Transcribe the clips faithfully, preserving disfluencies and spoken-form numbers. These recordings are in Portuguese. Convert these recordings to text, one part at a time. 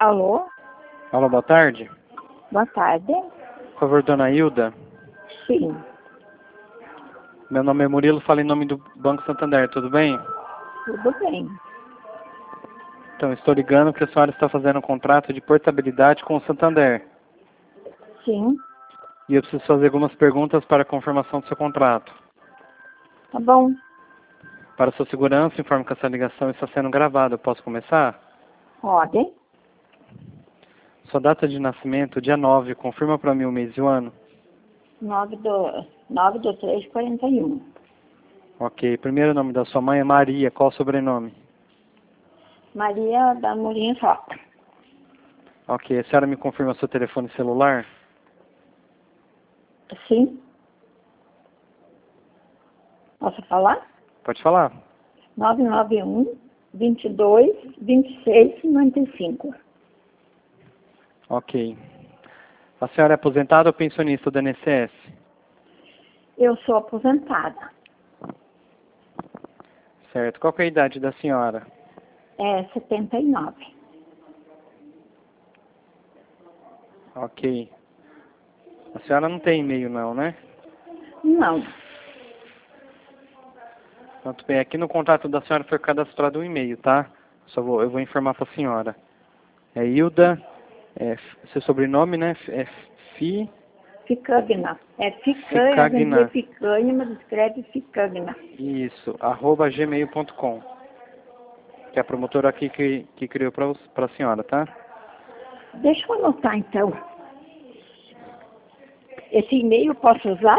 Alô? Alô, boa tarde. Boa tarde. Por favor, dona Hilda. Sim. Meu nome é Murilo, falo em nome do Banco Santander, tudo bem? Tudo bem. Então, estou ligando que a senhora está fazendo um contrato de portabilidade com o Santander. Sim. E eu preciso fazer algumas perguntas para a confirmação do seu contrato. Tá bom. Para sua segurança, informo que essa ligação está sendo gravada. Eu posso começar? Pode. Sua data de nascimento, dia nove, confirma para mim o mês e o ano. nove do, nove do três, quarenta e um. Ok. Primeiro nome da sua mãe é Maria. Qual o sobrenome? Maria da Murinha Rota. Ok. A senhora me confirma seu telefone celular? Sim. Posso falar? Pode falar. nove nove um, vinte e dois, vinte e seis, cinquenta e cinco. Ok. A senhora é aposentada ou pensionista do I N S S? Eu sou aposentada. Certo. Qual que é a idade da senhora? É setenta e nove. Ok. A senhora não tem e-mail não, né? Não. Muito bem. Aqui no contrato da senhora foi cadastrado um e-mail, tá? Só vou, eu vou informar para a senhora. É Hilda, é, seu sobrenome, né? É Fi, Ficagna. É Ficanha, a gente Ficagna. vê Ficanha, mas escreve Ficagna. Isso, arroba gmail ponto com. Que é a promotora aqui que, que criou para a senhora, tá? Deixa eu anotar então. Esse e-mail eu posso usar?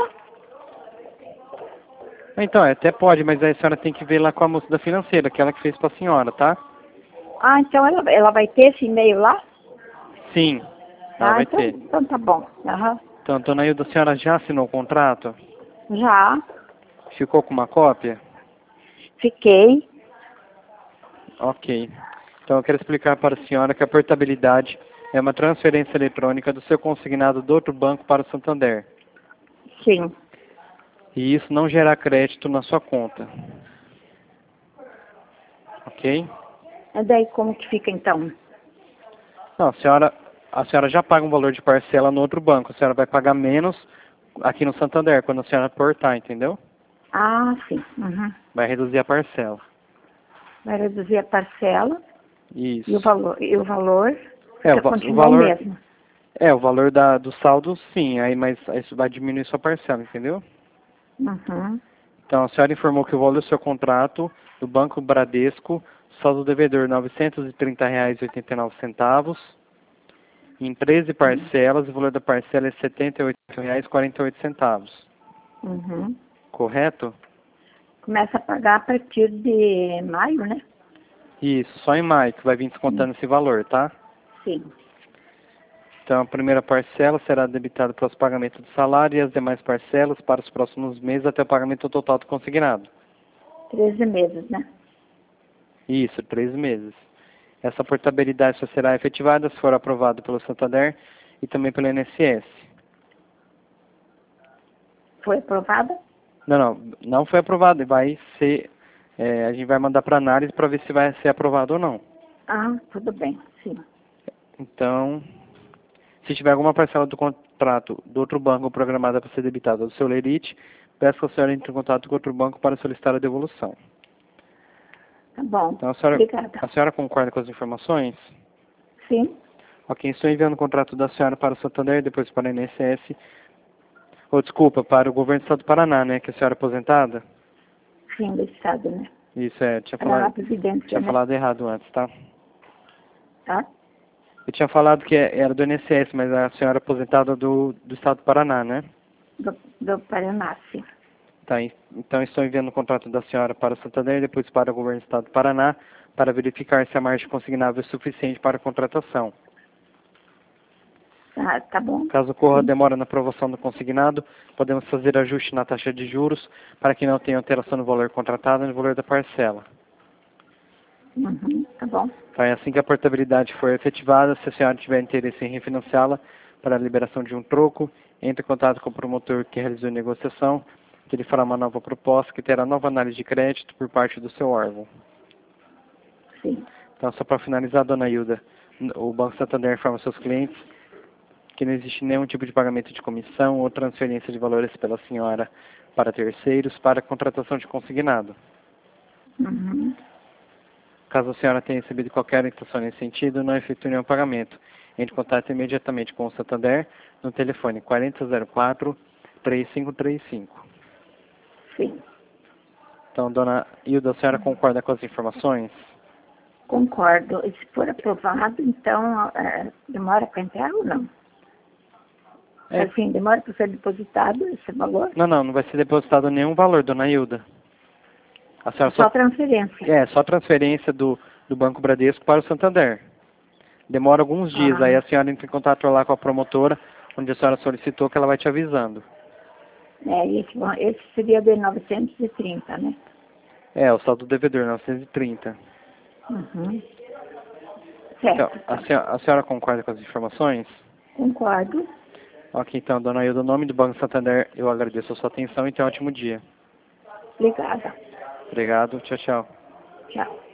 Então, até pode, mas aí a senhora tem que ver lá com a moça da financeira, que ela que fez para a senhora, tá? Ah, então ela, ela vai ter esse e-mail lá? Sim, ela Ah, vai então, ter. então tá bom. Aham. Então, dona Hilda, a senhora já assinou o contrato? Já, Ficou com uma cópia? fiquei. Ok. Então eu quero explicar para a senhora que a portabilidade é uma transferência eletrônica do seu consignado do outro banco para o Santander. Sim. E isso não gerará crédito na sua conta. Ok? E daí como que fica então? Não, a senhora, a senhora já paga um valor de parcela no outro banco. A senhora vai pagar menos aqui no Santander, quando a senhora portar, entendeu? Ah, sim. Uhum. Vai reduzir a parcela. Vai reduzir a parcela Isso. e o valor, e o valor É, o, fica, va- o continua o valor, mesmo. é, o valor da, do saldo, sim, aí, mas aí isso vai diminuir sua parcela, entendeu? Uhum. Então, a senhora informou que o valor do seu contrato do Banco Bradesco, saldo devedor novecentos e trinta reais e oitenta e nove centavos, em treze parcelas, o valor da parcela é setenta e oito reais e quarenta e oito centavos. Uhum. Correto? Começa a pagar a partir de maio, né? Isso, só em maio que vai vir descontando esse valor, tá? Sim. Então, a primeira parcela será debitada para os pagamentos do salário e as demais parcelas para os próximos meses até o pagamento total do consignado. treze meses, né? Isso, três meses. Essa portabilidade só será efetivada se for aprovado pelo Santander e também pelo I N S S. Foi aprovada? Não, não, não foi aprovado. Vai ser, é, a gente vai mandar para análise para ver se vai ser aprovado ou não. Ah, tudo bem. Sim. Então, se tiver alguma parcela do contrato do outro banco programada para ser debitada do seu lerite, peço que a senhora entre em contato com outro banco para solicitar a devolução. Tá bom. Então, a senhora, Obrigada. a senhora concorda com as informações? Sim. Ok, estou enviando o contrato da senhora para o Santander e depois para o I N S S. Ou, desculpa, para o governo do estado do Paraná, né? Que a senhora é aposentada? Sim, do Estado, né? Isso, é. Tinha Para a falado, Previdência, tinha né? falado errado antes, tá? Tá? Eu tinha falado que era do I N S S, mas a senhora é aposentada do, do estado do Paraná, né? Do, do Paraná, sim. Tá, en- então estou enviando o contrato da senhora para o Santander e depois para o governo do estado do Paraná para verificar se a margem consignável é suficiente para a contratação. Tá, tá bom? Caso ocorra Sim. demora na aprovação do consignado, podemos fazer ajuste na taxa de juros para que não tenha alteração no valor contratado e no valor da parcela. Uhum. Tá bom. Então, é assim que a portabilidade for efetivada, se a senhora tiver interesse em refinanciá-la para a liberação de um troco, entre em contato com o promotor que realizou a negociação, que ele fará uma nova proposta que terá nova análise de crédito por parte do seu órgão. Sim. Então, só para finalizar, dona Hilda, O Banco Santander informa seus clientes que não existe nenhum tipo de pagamento de comissão ou transferência de valores pela senhora para terceiros para a contratação de consignado. Uhum. Caso a senhora tenha recebido qualquer orientação nesse sentido, não efetue nenhum pagamento. Entre em contato imediatamente com o Santander no telefone quarenta zero quatro, três cinco três cinco. Sim. Então, dona Hilda, a senhora concorda com as informações? Concordo. E se for aprovado, então, é, demora para entrar ou não? É. Assim, demora para ser depositado esse valor? Não, não, não vai ser depositado nenhum valor, dona Hilda. A senhora Só só... transferência? É, só transferência do, do Banco Bradesco para o Santander. Demora alguns dias, Ah. aí a senhora entra em contato lá com a promotora, onde a senhora solicitou, que ela vai te avisando. É, esse, esse seria de novecentos e trinta, né? É, o saldo do devedor, novecentos e trinta. Uhum. Então, Certo. a senhora, a senhora concorda com as informações? Concordo. Ok, então, dona Hilda, no nome do Banco Santander, eu agradeço a sua atenção e tenha um ótimo dia. Obrigada. Obrigado, tchau, tchau. Tchau.